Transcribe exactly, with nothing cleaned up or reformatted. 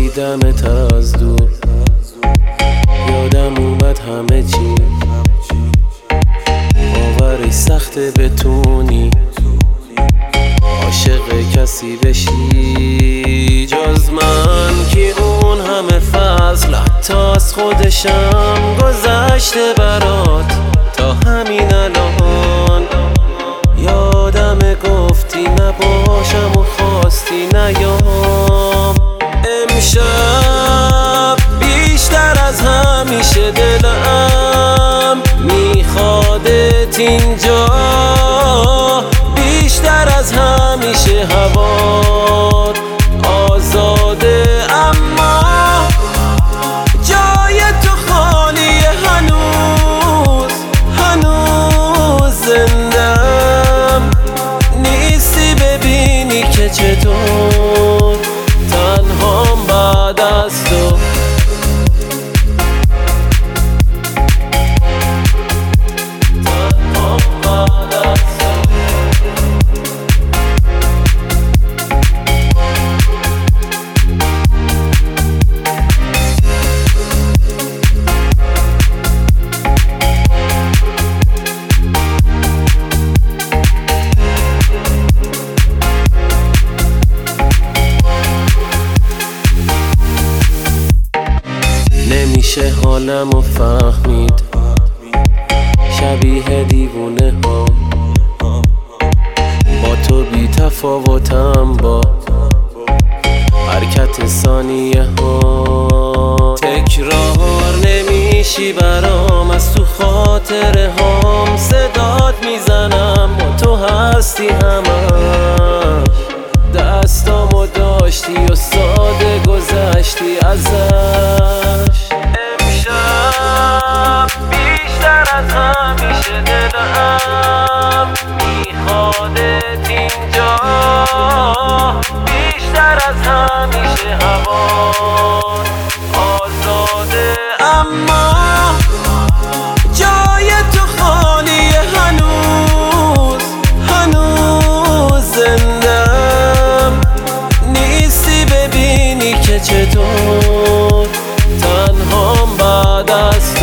دیدمت از دور، یادم اومد همه چی. باورش سخته بتونی عاشق کسی بشی جز من، که اون همه فضل حتی از خودشم گذشته برات. تا همین الان یادم گفتی نباشم و خواستی نیام. امشب بیشتر از همیشه دلم میخوادت اینجا، بیشتر از همیشه هوات آزاده، اما جای تو خالیه. هنوز هنوز زندم نیستی ببینی که چطور تنهام بعد از تو. نمیشه حالمو فهمید، شبیه دیوونه ها با تو بی تفاوتم، با حرکت ثانیه ها. تکرار نمیشی برام، از تو خاطره هام صدات میزنم با تو هستی همش. دستامو داشتی و ساده گذشتی ازش. امشب بیشتر از همیشه دلم میخوادت اینجا، بیشتر از همیشه هوات آزاده، اما جای تو خالیه. هنوز هنوز زندم نیستی ببینی که چطور تنهام بعد از